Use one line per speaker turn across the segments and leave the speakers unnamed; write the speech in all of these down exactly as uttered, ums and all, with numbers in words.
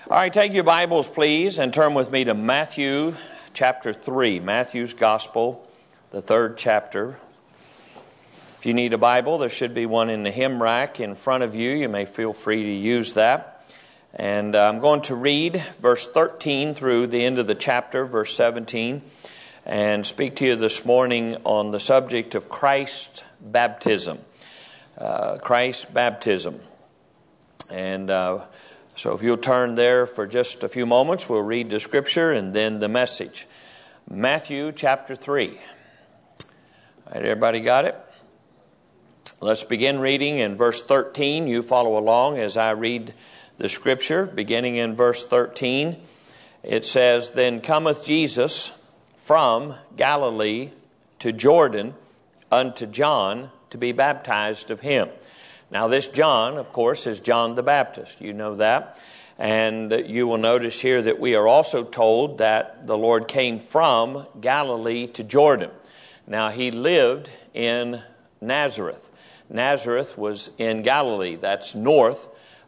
All right, take your Bibles, please, and turn with me to Matthew chapter three. Matthew's Gospel, the third chapter. If you need a Bible, there should be one in the hymn rack in front of you. You may feel free to use that. And uh, I'm going to read verse thirteen through the end of the chapter, verse seventeen, and speak to you this morning on the subject of Christ's baptism. Uh, Christ's baptism. And uh, so if you'll turn there for just a few moments, we'll read the scripture and then the message. Matthew chapter three. All right, everybody got it? Let's begin reading in verse thirteen. You follow along as I read the scripture, beginning in verse thirteen. It says, "Then cometh Jesus from Galilee to Jordan unto John to be baptized of him." Now this John, of course, is John the Baptist. You know that. And you will notice here that we are also told that the Lord came from Galilee to Jordan. Now he lived in Nazareth. Nazareth was in Galilee. That's north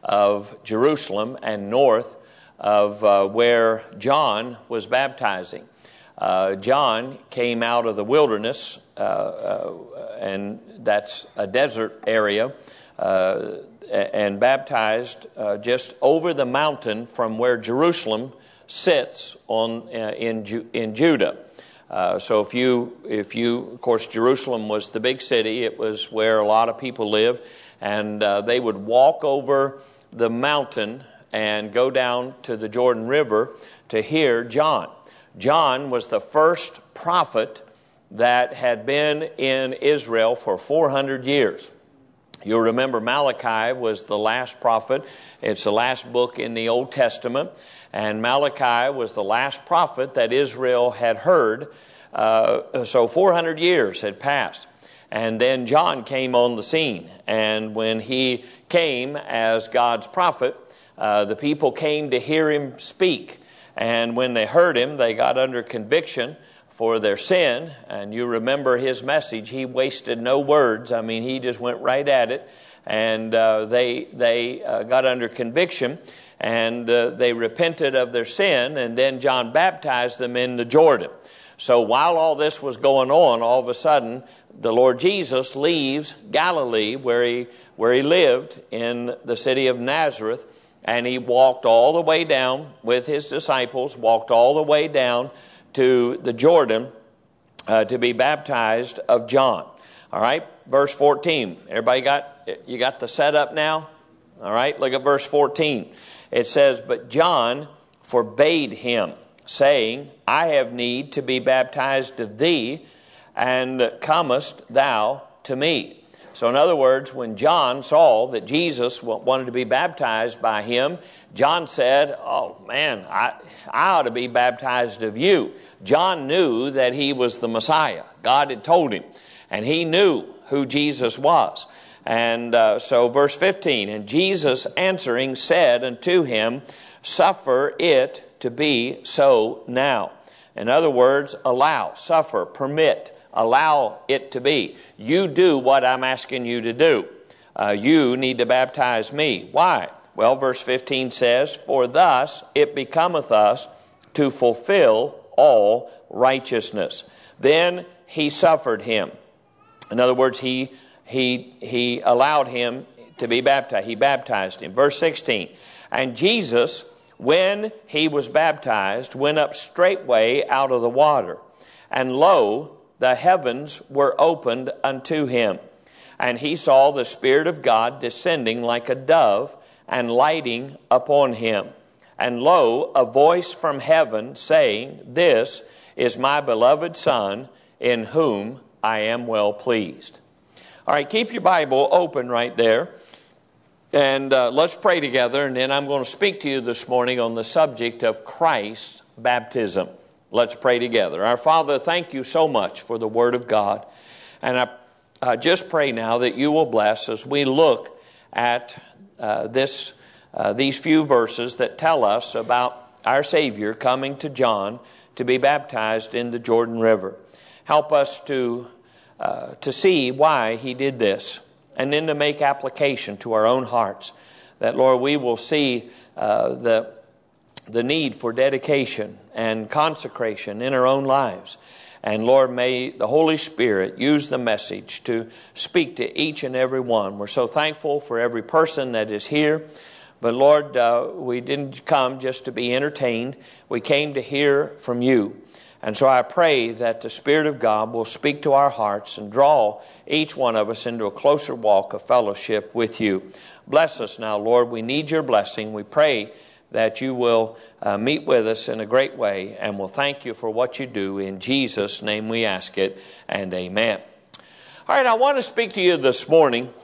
of Jerusalem and north of uh, where John was baptizing. Uh, John came out of the wilderness, uh, uh, and that's a desert area, uh, and baptized uh, just over the mountain from where Jerusalem sits on uh, in Ju- in Judah. Uh, so if you, if you, of course, Jerusalem was the big city. It was where a lot of people lived, and uh, they would walk over the mountain and go down to the Jordan River to hear John. John was the first prophet that had been in Israel for four hundred years. You'll remember Malachi was the last prophet. It's the last book in the Old Testament. And Malachi was the last prophet that Israel had heard. Uh, so four hundred years had passed. And then John came on the scene. And when he came as God's prophet, uh, the people came to hear him speak. And when they heard him, they got under conviction for their sin. And you remember his message. He wasted no words. I mean, he just went right at it. And uh, they they uh, got under conviction. And uh, they repented of their sin. And then John baptized them in the Jordan. So while all this was going on, all of a sudden, the Lord Jesus leaves Galilee, where he where he lived in the city of Nazareth. And he walked all the way down with his disciples, walked all the way down to the Jordan uh, to be baptized of John. All right, verse fourteen. Everybody got, you got the setup now? All right, look at verse fourteen. It says, "But John forbade him, saying, I have need to be baptized of thee, and comest thou to me?" So in other words, when John saw that Jesus wanted to be baptized by him, John said, "Oh man, I, I ought to be baptized of you." John knew that he was the Messiah. God had told him, and he knew who Jesus was. And uh, so verse fifteen, "And Jesus answering said unto him, Suffer it to be so now." In other words, allow, suffer, permit. Allow it to be. You do what I'm asking you to do. Uh, you need to baptize me. Why? Well, verse fifteen says, "For thus it becometh us to fulfill all righteousness." Then he suffered him. In other words, he he he allowed him to be baptized. He baptized him. Verse sixteen, "And Jesus, when he was baptized, went up straightway out of the water. And lo, the heavens were opened unto him. And he saw the Spirit of God descending like a dove and lighting upon him. And lo, a voice from heaven saying, This is my beloved Son, in whom I am well pleased." All right, keep your Bible open right there. And uh, let's pray together. And then I'm going to speak to you this morning on the subject of Christ's baptism. Let's pray together. Our Father, thank you so much for the Word of God. And I uh, just pray now that you will bless as we look at uh, this, uh, these few verses that tell us about our Savior coming to John to be baptized in the Jordan River. Help us to, uh, to see why he did this, and then to make application to our own hearts. That, Lord, we will see uh, the the need for dedication and consecration in our own lives. And Lord, may the Holy Spirit use the message to speak to each and every one. We're so thankful for every person that is here. But Lord, uh, we didn't come just to be entertained. We came to hear from you. And so I pray that the Spirit of God will speak to our hearts and draw each one of us into a closer walk of fellowship with you. Bless us now, Lord. We need your blessing. We pray that you will uh, meet with us in a great way, and we'll thank you for what you do. In Jesus' name we ask it, and amen. All right, I want to speak to you this morning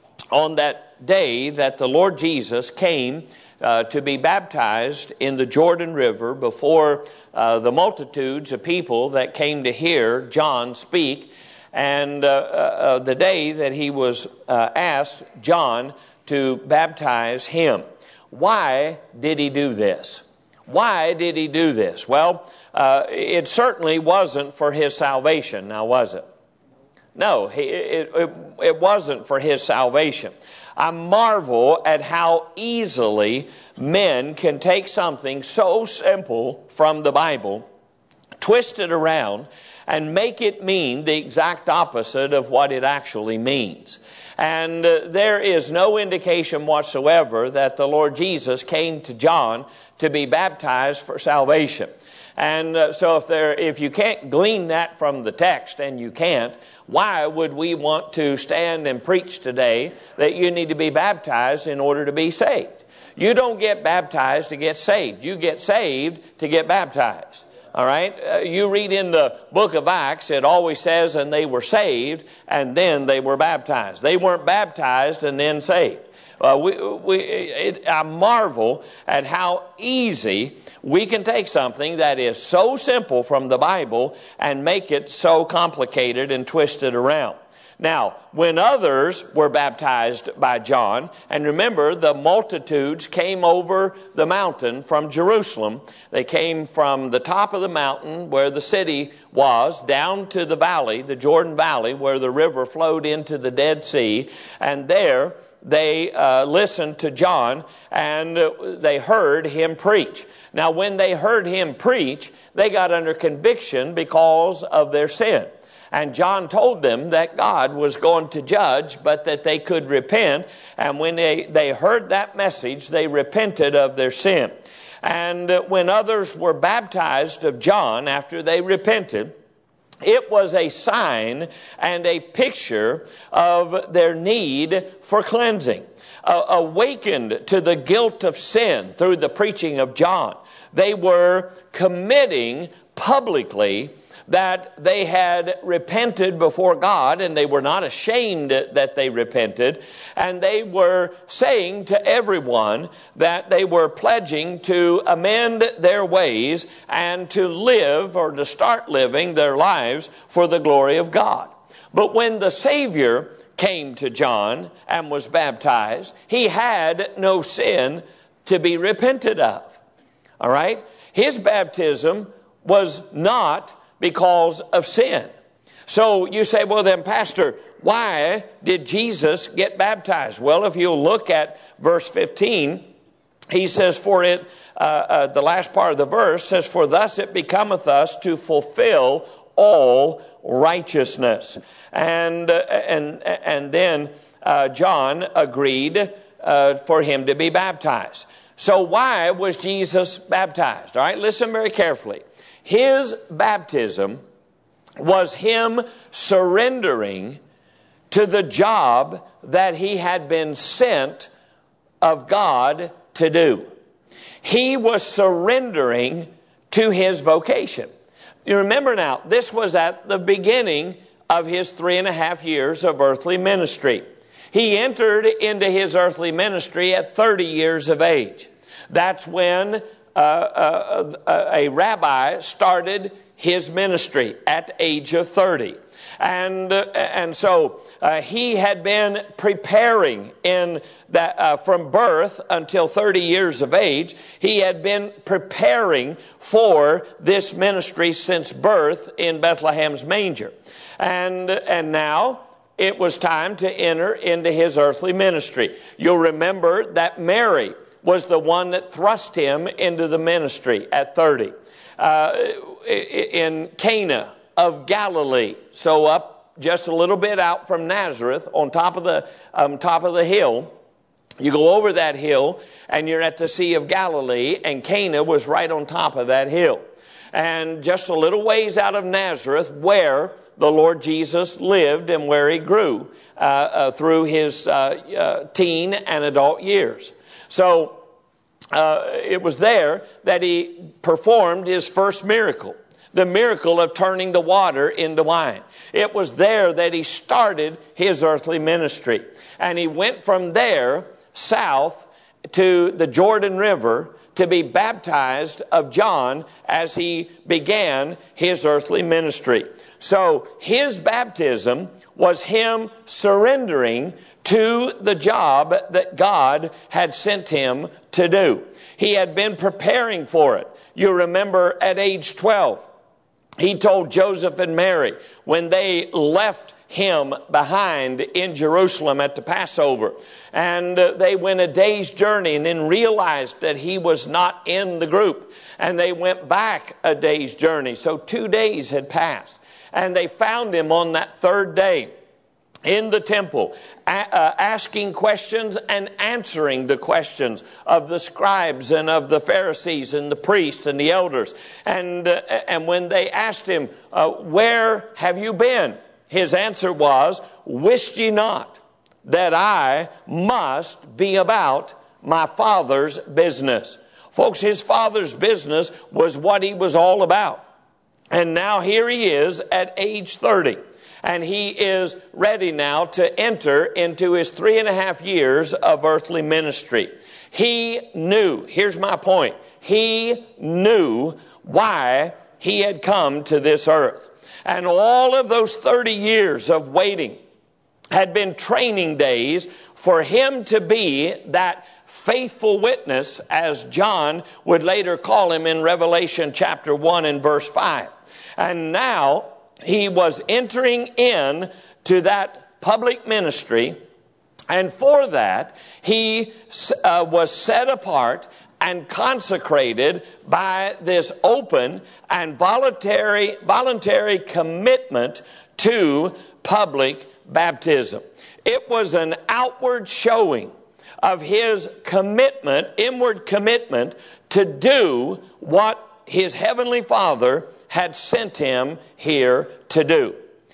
on that day that the Lord Jesus came uh, to be baptized in the Jordan River before uh, the multitudes of people that came to hear John speak, and uh, uh, the day that he was uh, asked John to baptize him. Why did he do this? Why did he do this? Well, uh, it certainly wasn't for his salvation, now was it? No, he, it, it, it wasn't for his salvation. I marvel at how easily men can take something so simple from the Bible, twist it around, and make it mean the exact opposite of what it actually means. And uh, there is no indication whatsoever that the Lord Jesus came to John to be baptized for salvation. And uh, so if there, if you can't glean that from the text, and you can't, why would we want to stand and preach today that you need to be baptized in order to be saved? You don't get baptized to get saved. You get saved to get baptized. All right, uh, you read in the book of Acts, it always says, and they were saved, and then they were baptized. They weren't baptized and then saved. Uh, we, we, it, I marvel at how easy we can take something that is so simple from the Bible and make it so complicated and twist it around. Now, when others were baptized by John, and remember, the multitudes came over the mountain from Jerusalem. They came from the top of the mountain where the city was down to the valley, the Jordan Valley, where the river flowed into the Dead Sea. And there they uh, listened to John, and uh, they heard him preach. Now, when they heard him preach, they got under conviction because of their sin. And John told them that God was going to judge, but that they could repent. And when they, they heard that message, they repented of their sin. And when others were baptized of John after they repented, it was a sign and a picture of their need for cleansing. Uh, awakened to the guilt of sin through the preaching of John, they were committing publicly that they had repented before God, and they were not ashamed that they repented, and they were saying to everyone that they were pledging to amend their ways and to live, or to start living their lives for the glory of God. But when the Savior came to John and was baptized, he had no sin to be repented of. All right? His baptism was not because of sin. So you say, well then, Pastor, why did Jesus get baptized? Well, if you'll look at verse fifteen, he says, for it, uh, uh, the last part of the verse says, for thus it becometh us to fulfill all righteousness. And, uh, and, and then uh, John agreed uh, for him to be baptized. So why was Jesus baptized? All right, listen very carefully. His baptism was him surrendering to the job that he had been sent of God to do. He was surrendering to his vocation. You remember now, this was at the beginning of his three and a half years of earthly ministry. He entered into his earthly ministry at thirty years of age. That's when Uh, uh, a rabbi started his ministry at the age of thirty. And uh, and so uh, he had been preparing in that uh, from birth until thirty years of age. He had been preparing for this ministry since birth in Bethlehem's manger. And and now it was time to enter into his earthly ministry. You'll remember that Mary was the one that thrust him into the ministry at thirty. Uh, in Cana of Galilee, so up just a little bit out from Nazareth, on top of the um, top of the hill. You go over that hill, and you're at the Sea of Galilee, and Cana was right on top of that hill. And just a little ways out of Nazareth, where the Lord Jesus lived and where he grew uh, uh, through his uh, uh, teen and adult years. So uh, it was there that he performed his first miracle, the miracle of turning the water into wine. It was there that he started his earthly ministry. And he went from there south to the Jordan River to be baptized of John as he began his earthly ministry. So his baptism was him surrendering to the job that God had sent him to do. He had been preparing for it. You remember at age twelve, he told Joseph and Mary when they left him behind in Jerusalem at the Passover, and uh, they went a day's journey and then realized that he was not in the group, and they went back a day's journey. So two days had passed, and they found him on that third day in the temple, a- uh, asking questions and answering the questions of the scribes and of the Pharisees and the priests and the elders. And, uh, and when they asked him, uh, where have you been? His answer was, wist ye not that I must be about my Father's business? Folks, his Father's business was what he was all about. And now here he is at age thirty. And he is ready now to enter into his three and a half years of earthly ministry. He knew, here's my point, he knew why he had come to this earth. And all of those thirty years of waiting had been training days for him to be that faithful witness, as John would later call him in Revelation chapter one and verse five. And now he was entering in to that public ministry, and for that he uh, was set apart and consecrated by this open and voluntary voluntary commitment to public baptism. It was an outward showing of his commitment, inward commitment, to do what his heavenly Father had sent him here to do.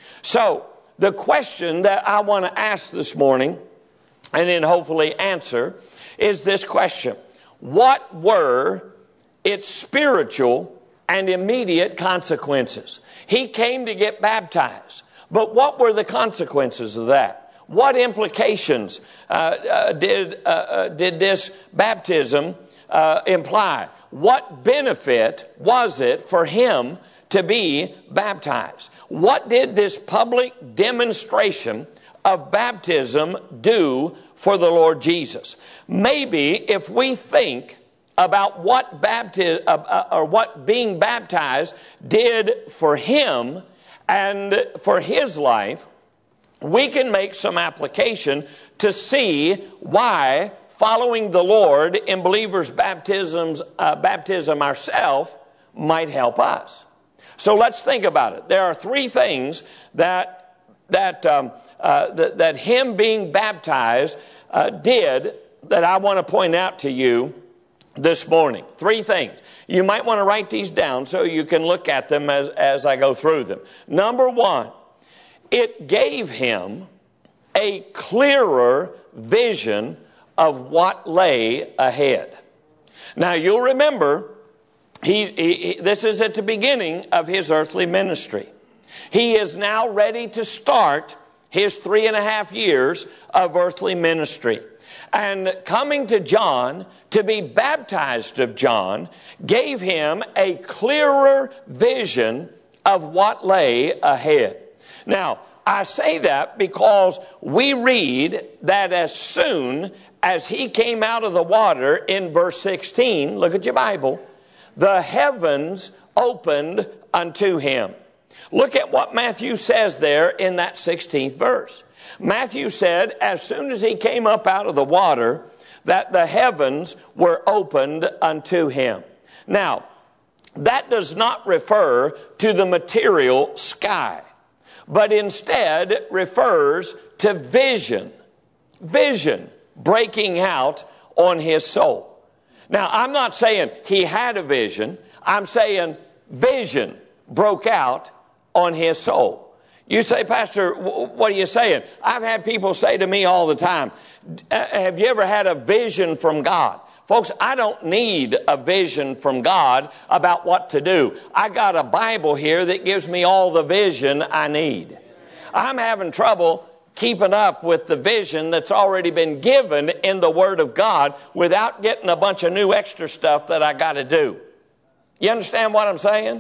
So, the question that I want to ask this morning, and then hopefully answer, is this question: what were its spiritual and immediate consequences? He came to get baptized, but what were the consequences of that? What implications uh, uh, did uh, uh, did this baptism uh, imply? What benefit was it for him to be baptized? What did this public demonstration of baptism do for the Lord Jesus? Maybe if we think about what baptism uh, or what being baptized did for him and for his life, we can make some application to see why following the Lord in believers' baptisms, uh, baptism ourselves might help us. So let's think about it. There are three things that that um, uh, that, that him being baptized uh, did that I want to point out to you this morning. Three things. You might want to write these down so you can look at them as, as I go through them. Number one, it gave him a clearer vision of what lay ahead. Now you'll remember, he, he, this is at the beginning of his earthly ministry. He is now ready to start his three and a half years of earthly ministry. And coming to John to be baptized of John gave him a clearer vision of what lay ahead. Now, I say that because we read that as soon as he came out of the water in verse sixteen, look at your Bible, the heavens opened unto him. Look at what Matthew says there in that sixteenth verse. Matthew said, as soon as he came up out of the water, that the heavens were opened unto him. Now, that does not refer to the material sky, but instead refers to vision. Vision breaking out on his soul. Now, I'm not saying he had a vision. I'm saying vision broke out on his soul. You say, Pastor, what are you saying? I've had people say to me all the time, have you ever had a vision from God? Folks, I don't need a vision from God about what to do. I got a Bible here that gives me all the vision I need. I'm having trouble keeping up with the vision that's already been given in the Word of God without getting a bunch of new extra stuff that I got to do. You understand what I'm saying?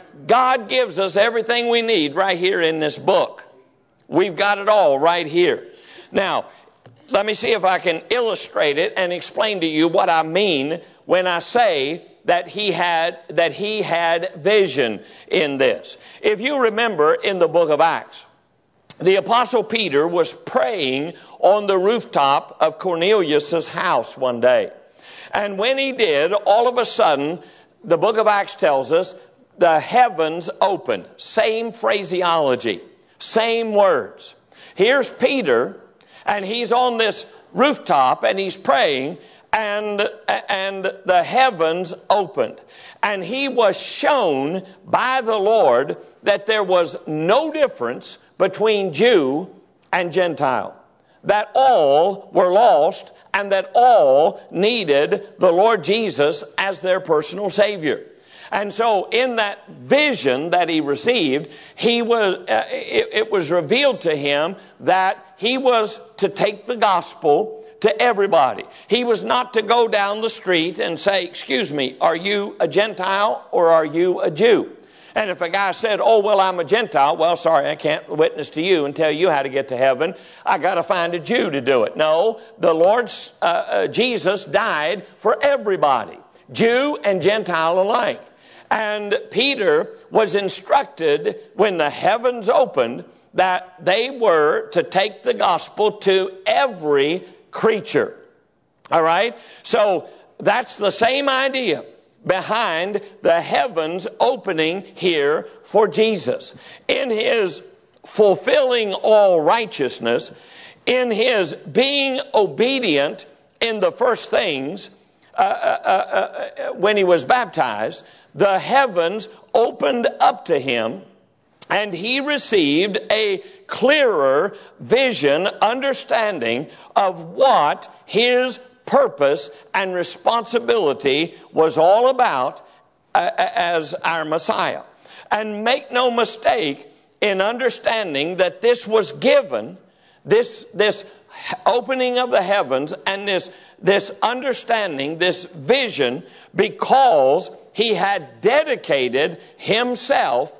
God gives us everything we need right here in this book. We've got it all right here. Now, let me see if I can illustrate it and explain to you what I mean when I say that he had that he had vision in this. If you remember in the book of Acts, the Apostle Peter was praying on the rooftop of Cornelius' house one day. And when he did, all of a sudden, the book of Acts tells us, the heavens opened. Same phraseology, same words. Here's Peter, and he's on this rooftop, and he's praying, and, and the heavens opened. And he was shown by the Lord that there was no difference between Jew and Gentile, that all were lost and that all needed the Lord Jesus as their personal Savior. And so in that vision that he received, he was uh, it, it was revealed to him that he was to take the gospel to everybody. He was not to go down the street and say, excuse me, are you a Gentile or are you a Jew? And if a guy said, oh, well, I'm a Gentile, well, sorry, I can't witness to you and tell you how to get to heaven. I got to find a Jew to do it. No, the Lord uh, uh, Jesus died for everybody, Jew and Gentile alike. And Peter was instructed when the heavens opened that they were to take the gospel to every creature. All right? So that's the same idea behind the heavens opening here for Jesus. In his fulfilling all righteousness, in his being obedient in the first things, uh, uh, uh, when he was baptized, the heavens opened up to him, and he received a clearer vision, understanding of what his purpose and responsibility was all about uh, as our Messiah. And make no mistake in understanding that this was given, this, this opening of the heavens and this, this understanding, this vision, because he had dedicated himself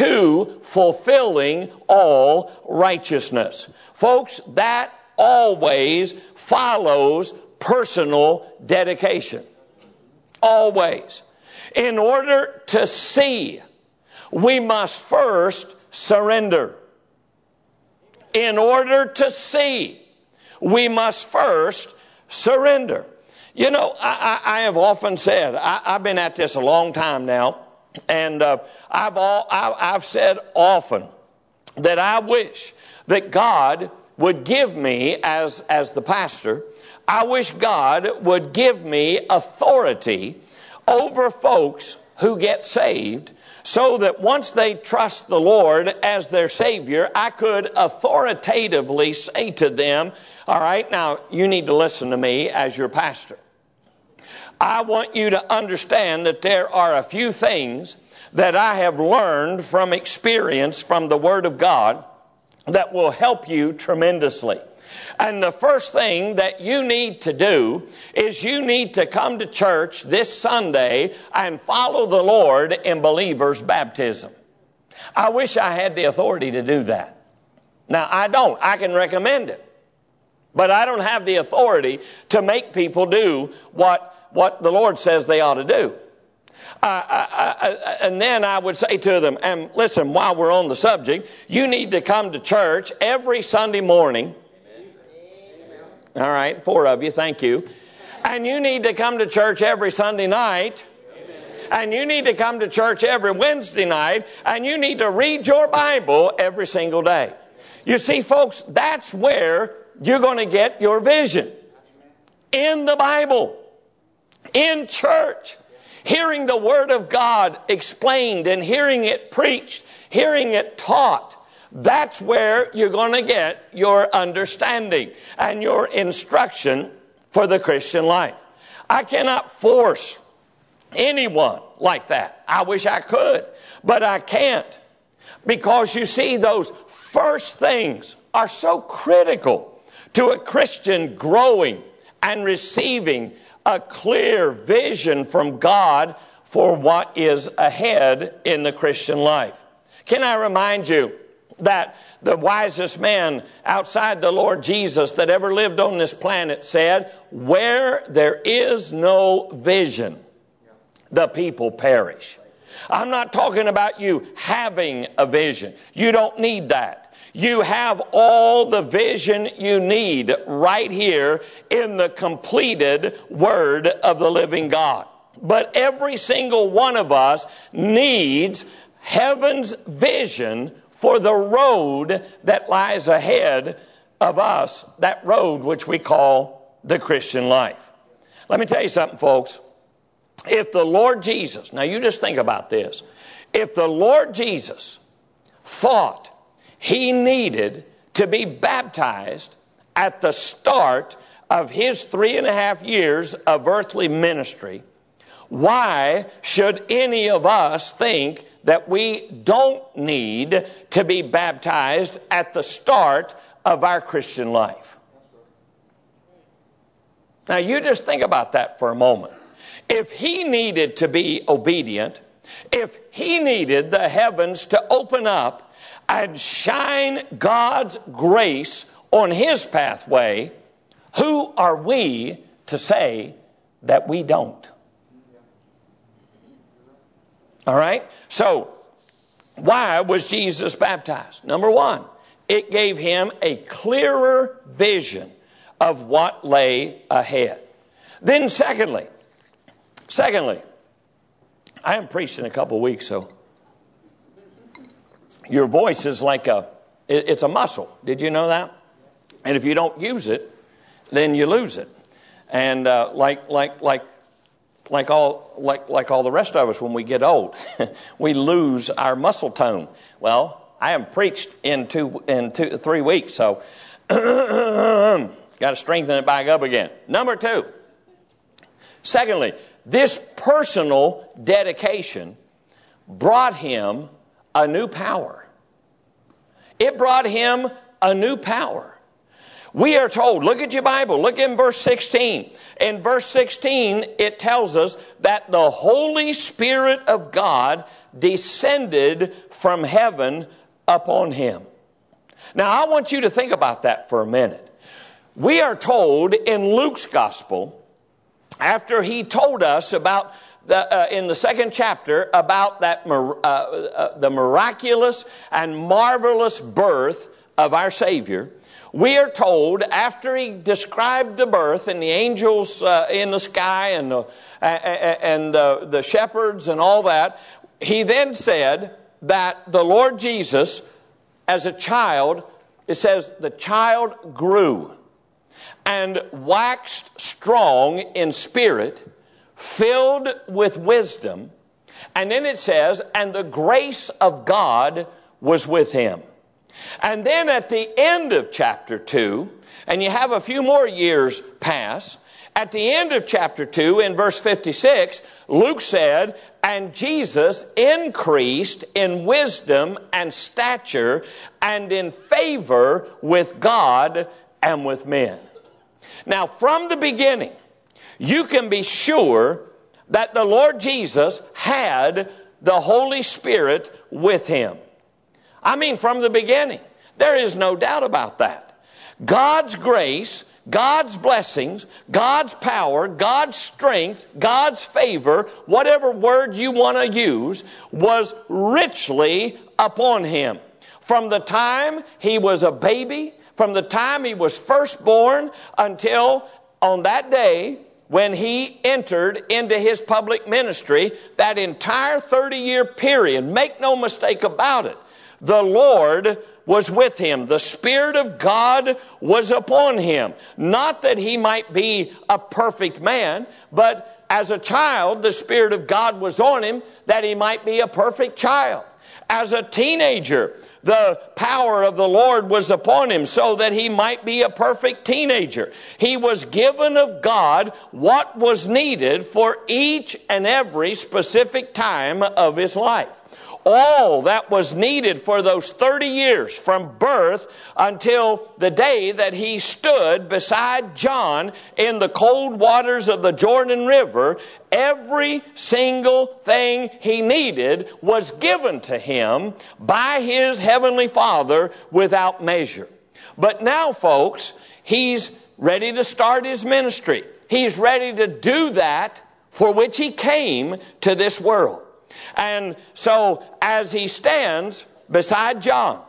to fulfilling all righteousness. Folks, that always follows personal dedication. Always. In order to see, we must first surrender. In order to see, we must first surrender. You know, I, I, I have often said, I, I've been at this a long time now, and uh, I've, all, I, I've said often that I wish that God would give me, as, as the pastor, I wish God would give me authority over folks who get saved, so that once they trust the Lord as their Savior, I could authoritatively say to them, all right, now you need to listen to me as your pastor. I want you to understand that there are a few things that I have learned from experience from the Word of God that will help you tremendously. And the first thing that you need to do is you need to come to church this Sunday and follow the Lord in believers' baptism. I wish I had the authority to do that. Now, I don't. I can recommend it. But I don't have the authority to make people do what, what the Lord says they ought to do. Uh, I, I, and then I would say to them, and listen, while we're on the subject, you need to come to church every Sunday morning. All right, four of you, thank you. And you need to come to church every Sunday night. And you need to come to church every Wednesday night. And you need to read your Bible every single day. You see, folks, that's where you're going to get your vision. In the Bible. In church. Hearing the Word of God explained and hearing it preached. Hearing it taught. That's where you're going to get your understanding and your instruction for the Christian life. I cannot force anyone like that. I wish I could, but I can't. Because you see, those first things are so critical to a Christian growing and receiving a clear vision from God for what is ahead in the Christian life. Can I remind you that the wisest man outside the Lord Jesus that ever lived on this planet said, where there is no vision, the people perish. I'm not talking about you having a vision. You don't need that. You have all the vision you need right here in the completed Word of the living God. But every single one of us needs heaven's vision for the road that lies ahead of us, that road which we call the Christian life. Let me tell you something, folks. If the Lord Jesus, now you just think about this. If the Lord Jesus thought he needed to be baptized at the start of his three and a half years of earthly ministry, why should any of us think that we don't need to be baptized at the start of our Christian life? Now you just think about that for a moment. If he needed to be obedient, if he needed the heavens to open up and shine God's grace on his pathway, who are we to say that we don't? All right? So, why was Jesus baptized? Number one, it gave him a clearer vision of what lay ahead. Then secondly, secondly, I haven't preached in a couple of weeks, so your voice is like a, it's a muscle. Did you know that? And if you don't use it, then you lose it. And uh, like like like like all like like all the rest of us, when we get old, we lose our muscle tone. Well, I haven't preached in two in two three weeks, so got to strengthen it back up again. Number two. Secondly, this personal dedication brought him a new power. It brought him a new power. We are told, look at your Bible, look in verse sixteen. In verse sixteen, it tells us that the Holy Spirit of God descended from heaven upon him. Now, I want you to think about that for a minute. We are told in Luke's gospel, after he told us about the, uh, in the second chapter about that uh, uh, the miraculous and marvelous birth of our Savior, we are told after he described the birth and the angels uh, in the sky and the, uh, and uh, the shepherds and all that, he then said that the Lord Jesus, as a child, it says the child grew and waxed strong in spirit, filled with wisdom. And then it says, and the grace of God was with him. And then at the end of chapter two, and you have a few more years pass, at the end of chapter two, in verse fifty-six, Luke said, and Jesus increased in wisdom and stature and in favor with God and with men. Now, from the beginning, you can be sure that the Lord Jesus had the Holy Spirit with him. I mean, from the beginning. There is no doubt about that. God's grace, God's blessings, God's power, God's strength, God's favor, whatever word you want to use, was richly upon him. From the time he was a baby, from the time he was first born until on that day when he entered into his public ministry, that entire thirty-year period, make no mistake about it, the Lord was with him. The Spirit of God was upon him. Not that he might be a perfect man, but as a child, the Spirit of God was on him that he might be a perfect child. As a teenager, the power of the Lord was upon him so that he might be a perfect teenager. He was given of God what was needed for each and every specific time of his life. All that was needed for those thirty years from birth until the day that he stood beside John in the cold waters of the Jordan River, every single thing he needed was given to him by his heavenly Father without measure. But now, folks, he's ready to start his ministry. He's ready to do that for which he came to this world. And so as he stands beside John,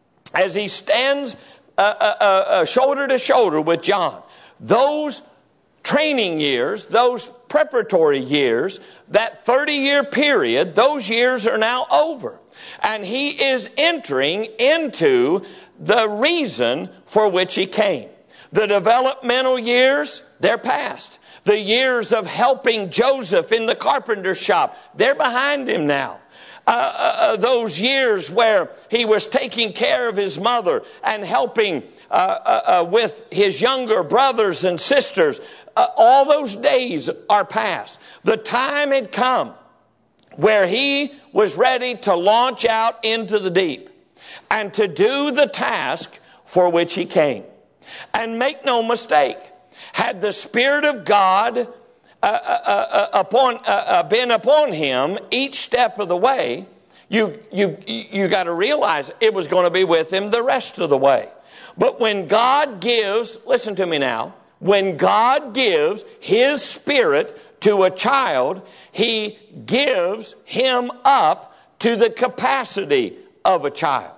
as he stands uh, uh, uh, shoulder to shoulder with John, those training years, those preparatory years, that thirty-year period, those years are now over. And he is entering into the reason for which he came. The developmental years, they're past. The years of helping Joseph in the carpenter shop, they're behind him now. Uh, uh, those years where he was taking care of his mother and helping uh, uh, uh, with his younger brothers and sisters, uh, all those days are past. The time had come where he was ready to launch out into the deep and to do the task for which he came. And make no mistake, had the Spirit of God uh, uh, uh, upon, uh, uh, been upon him each step of the way, you you you got to realize it was going to be with him the rest of the way. But when God gives, listen to me now, when God gives His Spirit to a child, He gives him up to the capacity of a child.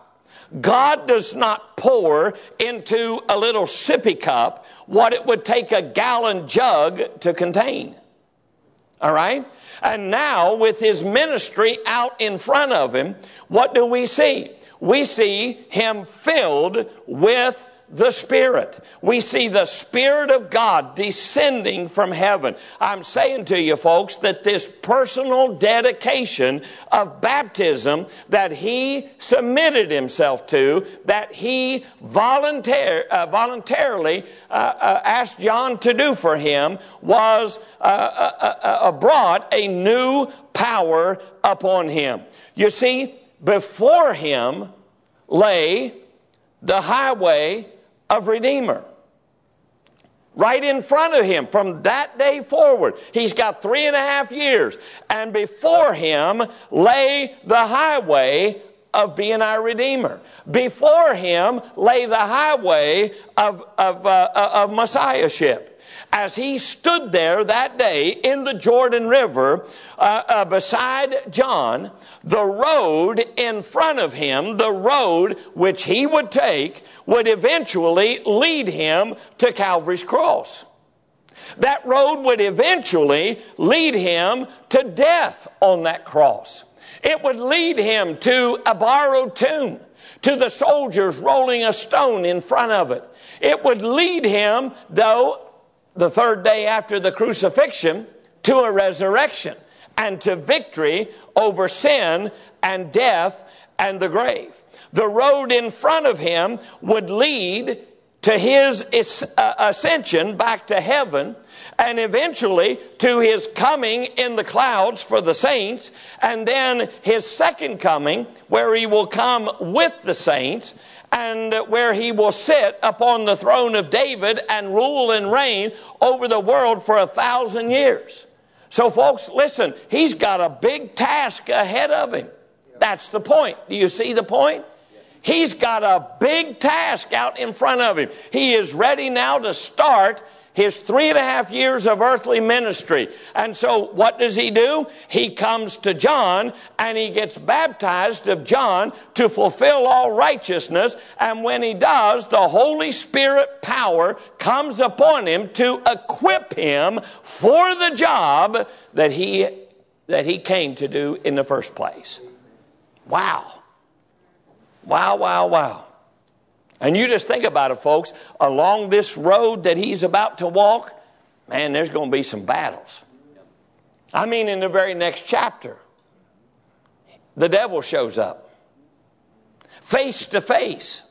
God does not pour into a little sippy cup what it would take a gallon jug to contain. All right? And now, with his ministry out in front of him, what do we see? We see him filled with the Spirit. We see the Spirit of God descending from heaven. I'm saying to you folks that this personal dedication of baptism that he submitted himself to, that he voluntar- uh, voluntarily uh, uh, asked John to do for him, was uh, uh, uh, brought a new power upon him. You see, before him lay the highway of Redeemer. Right in front of him from that day forward. He's got three and a half years. And before him lay the highway of being our Redeemer. Before him lay the highway of, of, uh, of Messiahship. As he stood there that day in the Jordan River uh, uh, beside John, the road in front of him, the road which he would take, would eventually lead him to Calvary's cross. That road would eventually lead him to death on that cross. It would lead him to a borrowed tomb, to the soldiers rolling a stone in front of it. It would lead him, though, the third day after the crucifixion, to a resurrection and to victory over sin and death and the grave. The road in front of him would lead to his ascension back to heaven, and eventually to his coming in the clouds for the saints, and then his second coming where he will come with the saints, and where he will sit upon the throne of David and rule and reign over the world for a thousand years. So folks, listen, he's got a big task ahead of him. That's the point. Do you see the point? He's got a big task out in front of him. He is ready now to start his three and a half years of earthly ministry. And so what does he do? He comes to John and he gets baptized of John to fulfill all righteousness. And when he does, the Holy Spirit power comes upon him to equip him for the job that he, that he came to do in the first place. Wow. Wow, wow, wow. And you just think about it, folks. Along this road that he's about to walk, man, there's going to be some battles. I mean, in the very next chapter, the devil shows up. Face to face.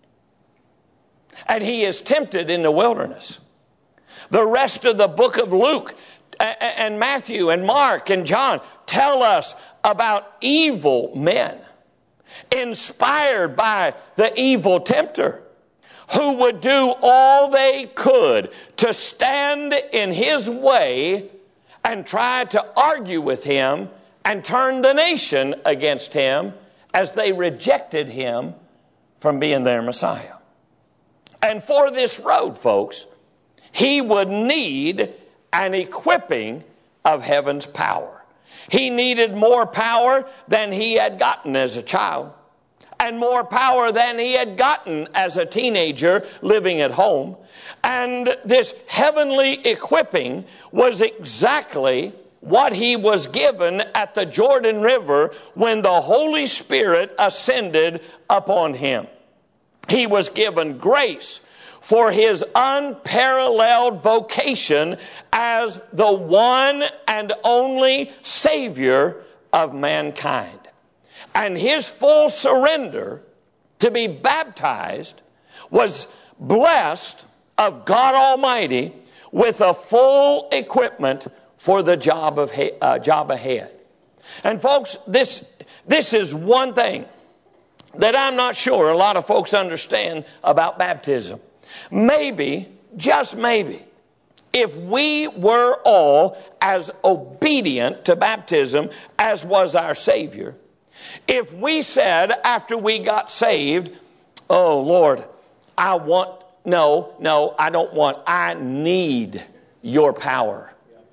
And he is tempted in the wilderness. The rest of the book of Luke and Matthew and Mark and John tell us about evil men, inspired by the evil tempter, who would do all they could to stand in his way and try to argue with him and turn the nation against him as they rejected him from being their Messiah. And for this road, folks, he would need an equipping of heaven's power. He needed more power than he had gotten as a child, and more power than he had gotten as a teenager living at home. And this heavenly equipping was exactly what he was given at the Jordan River when the Holy Spirit ascended upon him. He was given grace for his unparalleled vocation as the one and only Savior of mankind. And his full surrender to be baptized was blessed of God Almighty with a full equipment for the job of uh, job ahead. And folks, this this is one thing that I'm not sure a lot of folks understand about baptism. Maybe, just maybe, if we were all as obedient to baptism as was our Savior, if we said after we got saved, oh Lord, I want, no, no, I don't want, I need your power.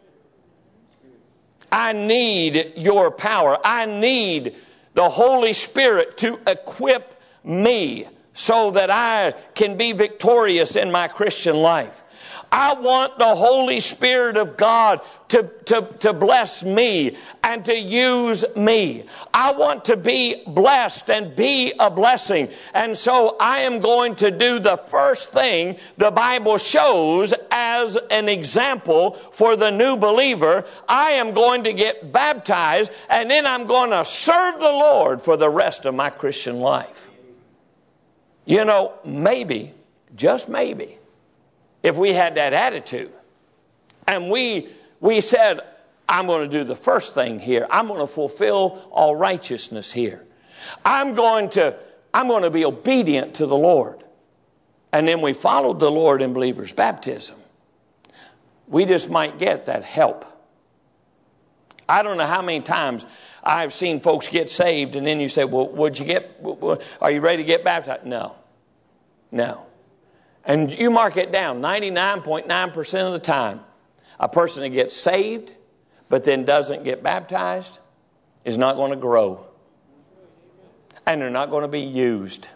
I need your power. I need the Holy Spirit to equip me so that I can be victorious in my Christian life. I want the Holy Spirit of God to, to, to bless me and to use me. I want to be blessed and be a blessing. And so I am going to do the first thing the Bible shows as an example for the new believer. I am going to get baptized, and then I'm going to serve the Lord for the rest of my Christian life. You know, maybe, just maybe, if we had that attitude and we we said, I'm going to do the first thing here. I'm going to fulfill all righteousness here. I'm going to, I'm going to be obedient to the Lord. And then we followed the Lord in believers' baptism. We just might get that help. I don't know how many times I've seen folks get saved, and then you say, well, would you get, are you ready to get baptized? No. No. And you mark it down, ninety-nine point nine percent of the time, a person that gets saved but then doesn't get baptized is not going to grow. And they're not going to be used.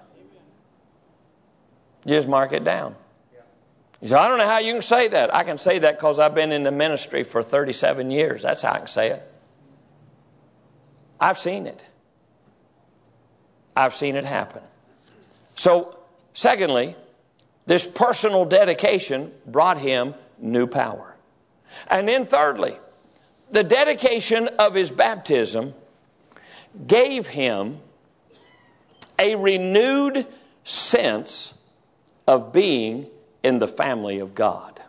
You just mark it down. You say, I don't know how you can say that. I can say that because I've been in the ministry for thirty-seven years. That's how I can say it. I've seen it. I've seen it happen. So, secondly, this personal dedication brought him new power. And then thirdly, the dedication of his baptism gave him a renewed sense of being in the family of God.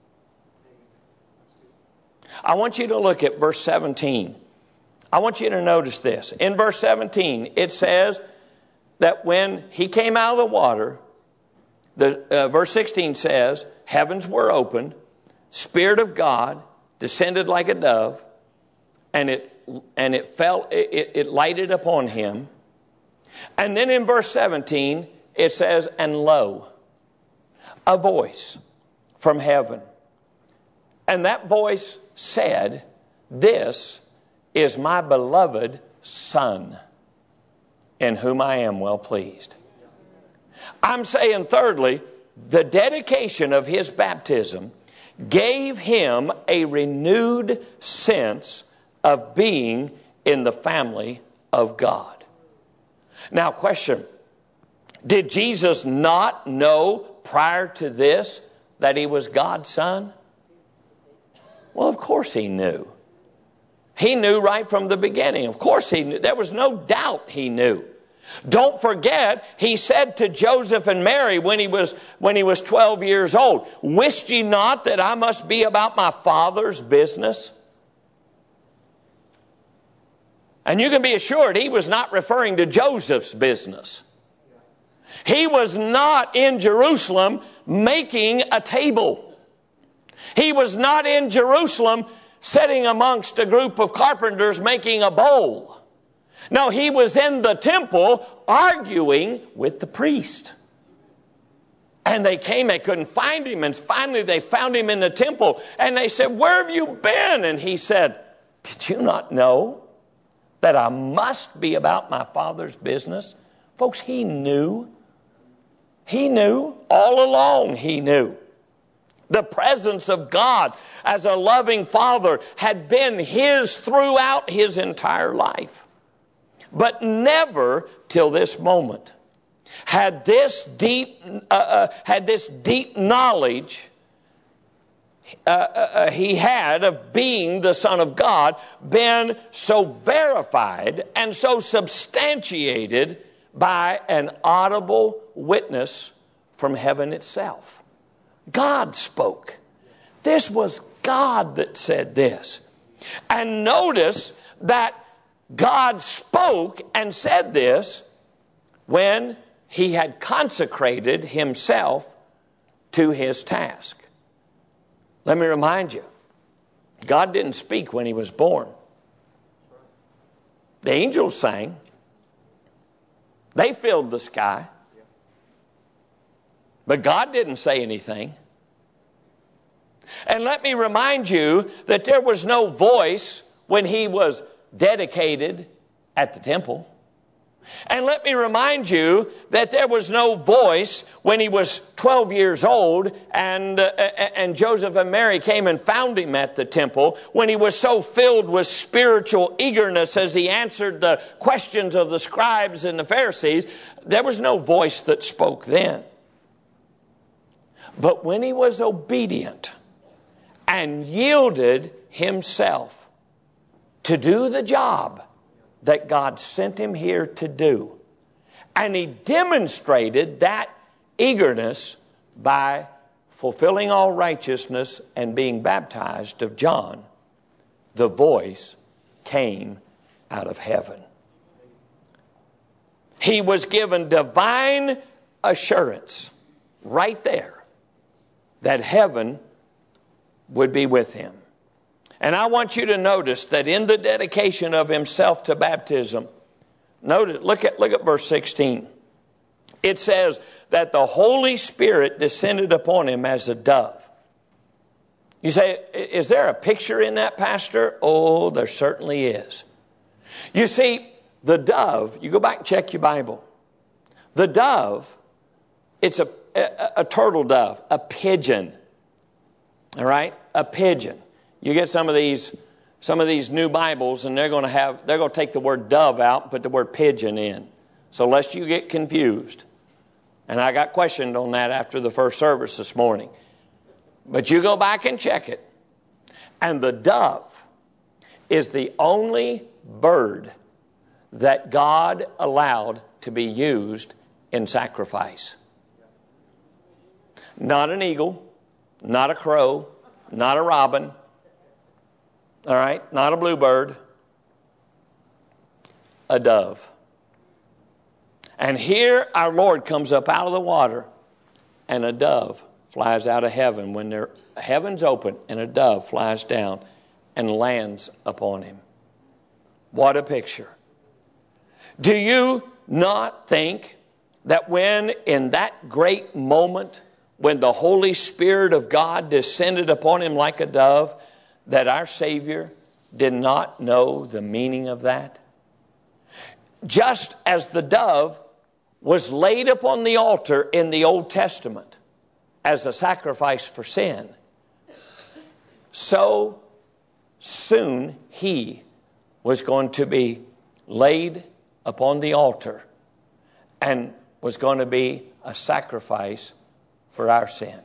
I want you to look at verse seventeen. I want you to notice this. In verse seventeen, it says that when he came out of the water, The, uh, verse sixteen says, heavens were opened, Spirit of God descended like a dove, and it and it fell, it, it lighted upon him. And then in verse seventeen, it says, and lo, a voice from heaven. And that voice said, "This is my beloved Son, in whom I am well pleased." I'm saying, thirdly, the dedication of his baptism gave him a renewed sense of being in the family of God. Now, question, did Jesus not know prior to this that he was God's Son? Well, of course he knew. He knew right from the beginning. Of course he knew. There was no doubt he knew. Don't forget, he said to Joseph and Mary when he was when he was twelve years old, "Wist ye not that I must be about my Father's business?" And you can be assured he was not referring to Joseph's business. He was not in Jerusalem making a table. He was not in Jerusalem sitting amongst a group of carpenters making a bowl. No, he was in the temple arguing with the priest. And they came, they couldn't find him, and finally they found him in the temple. And they said, "Where have you been?" And he said, "Did you not know that I must be about my Father's business?" Folks, he knew. He knew. All along he knew. The presence of God as a loving Father had been his throughout his entire life. But never till this moment had this deep, uh, uh, had this deep knowledge uh, uh, he had of being the Son of God been so verified and so substantiated by an audible witness from heaven itself. God spoke. This was God that said this. And notice that God spoke and said this when he had consecrated himself to his task. Let me remind you, God didn't speak when he was born. The angels sang. They filled the sky. But God didn't say anything. And let me remind you that there was no voice when he was dedicated at the temple. And let me remind you that there was no voice when he was twelve years old and, uh, and Joseph and Mary came and found him at the temple, when he was so filled with spiritual eagerness as he answered the questions of the scribes and the Pharisees. There was no voice that spoke then. But when he was obedient and yielded himself to do the job that God sent him here to do, and he demonstrated that eagerness by fulfilling all righteousness and being baptized of John, the voice came out of heaven. He was given divine assurance right there that heaven would be with him. And I want you to notice that in the dedication of himself to baptism, notice, look at, look at verse sixteen. It says that the Holy Spirit descended upon him as a dove. You say, is there a picture in that, Pastor? Oh, there certainly is. You see, the dove, you go back and check your Bible. The dove, it's a A, a turtle dove, a pigeon. All right? A pigeon. You get some of these some of these new Bibles and they're going to have they're going to take the word dove out and put the word pigeon in. So lest you get confused. And I got questioned on that after the first service this morning. But you go back and check it. And the dove is the only bird that God allowed to be used in sacrifice. Not an eagle, not a crow, not a robin, all right, not a bluebird, a dove. And here our Lord comes up out of the water, and a dove flies out of heaven when the heaven's open, and a dove flies down and lands upon him. What a picture. Do you not think that when in that great moment when the Holy Spirit of God descended upon him like a dove, that our Savior did not know the meaning of that? Just as the dove was laid upon the altar in the Old Testament as a sacrifice for sin, so soon he was going to be laid upon the altar and was going to be a sacrifice for our sin.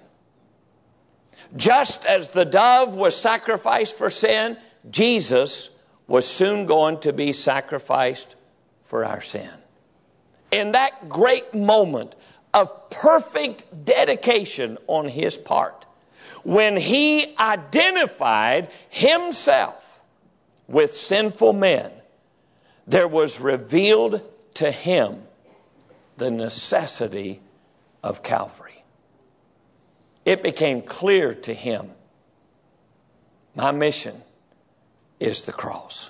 Just as the dove was sacrificed for sin, Jesus was soon going to be sacrificed for our sin. In that great moment of perfect dedication on his part, when he identified himself with sinful men, there was revealed to him the necessity of Calvary. It became clear to him, my mission is the cross.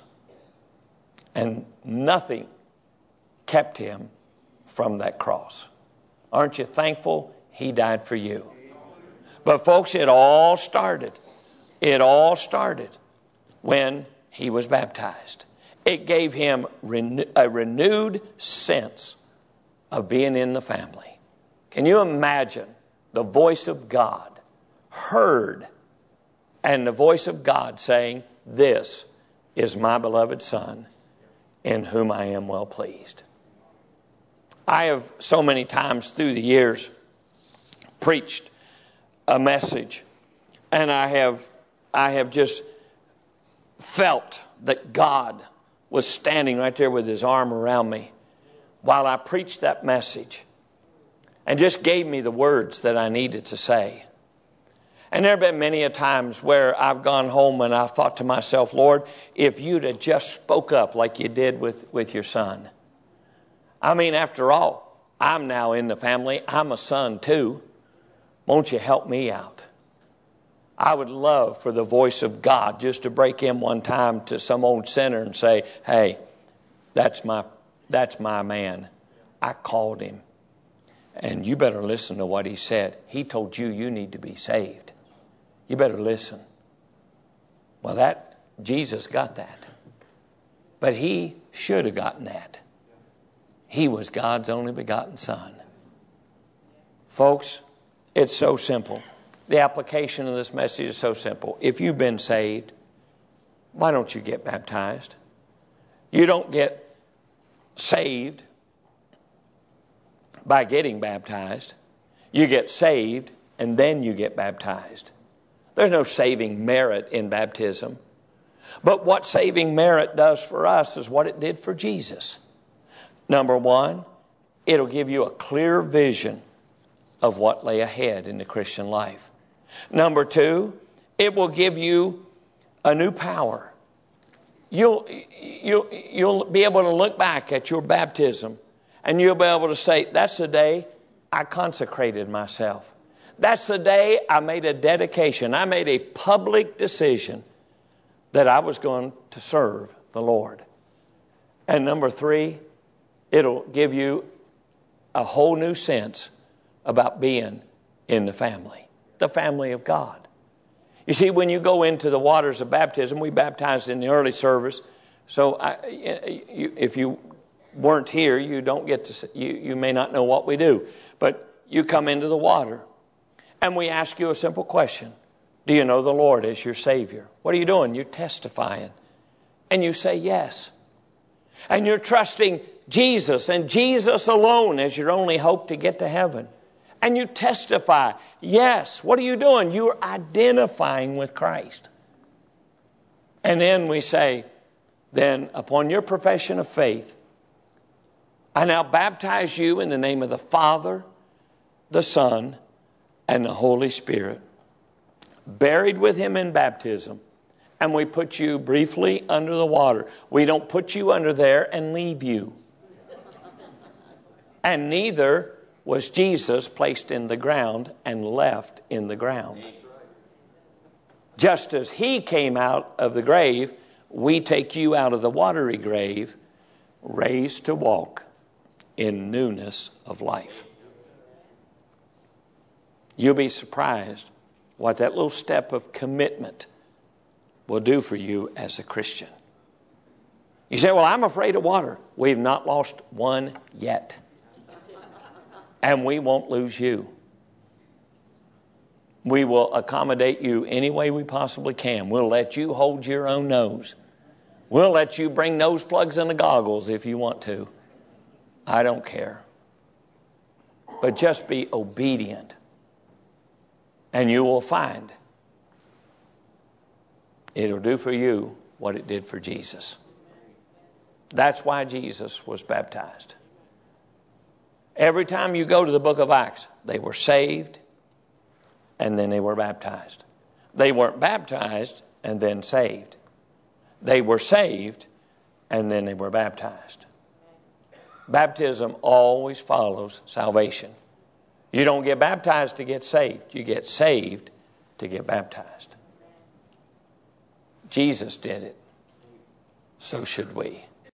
And nothing kept him from that cross. Aren't you thankful he died for you? But folks, it all started. It all started when he was baptized. It gave him a renewed sense of being in the family. Can you imagine the voice of God heard, and the voice of God saying, "This is my beloved Son, in whom I am well pleased"? I have so many times through the years preached a message, and I have I have just felt that God was standing right there with his arm around me while I preached that message, and just gave me the words that I needed to say. And there have been many a times where I've gone home and I've thought to myself, Lord, if you'd have just spoke up like you did with, with your son. I mean, after all, I'm now in the family. I'm a son too. Won't you help me out? I would love for the voice of God just to break in one time to some old sinner and say, hey, that's my, that's my man. I called him. And you better listen to what he said. He told you you need to be saved. You better listen. Well, that, Jesus got that. But he should have gotten that. He was God's only begotten Son. Folks, it's so simple. The application of this message is so simple. If you've been saved, why don't you get baptized? You don't get saved by getting baptized. You get saved and then you get baptized. There's no saving merit in baptism. But what saving merit does for us is what it did for Jesus. Number one, it'll give you a clear vision of what lay ahead in the Christian life. Number two, it will give you a new power. You'll, you'll, you'll be able to look back at your baptism and you'll be able to say, that's the day I consecrated myself. That's the day I made a dedication. I made a public decision that I was going to serve the Lord. And number three, it'll give you a whole new sense about being in the family, the family of God. You see, when you go into the waters of baptism, we baptized in the early service. So I, you, if you weren't here, you don't get to. You, you may not know what we do, but you come into the water, and we ask you a simple question: do you know the Lord as your Savior? What are you doing? You're testifying, and you say yes, and you're trusting Jesus and Jesus alone as your only hope to get to heaven. And you testify, yes. What are you doing? You're identifying with Christ. And then we say, then upon your profession of faith, I now baptize you in the name of the Father, the Son, and the Holy Spirit. Buried with him in baptism. And we put you briefly under the water. We don't put you under there and leave you. And neither was Jesus placed in the ground and left in the ground. Just as he came out of the grave, we take you out of the watery grave, raised to walk in newness of life. You'll be surprised what that little step of commitment will do for you as a Christian. You say, well, I'm afraid of water. We've not lost one yet. And we won't lose you. We will accommodate you any way we possibly can. We'll let you hold your own nose. We'll let you bring nose plugs and the goggles if you want to. I don't care. But just be obedient. And you will find it'll do for you what it did for Jesus. That's why Jesus was baptized. Every time you go to the book of Acts, they were saved and then they were baptized. They weren't baptized and then saved. They were saved and then they were baptized. Baptism always follows salvation. You don't get baptized to get saved. You get saved to get baptized. Jesus did it. So should we.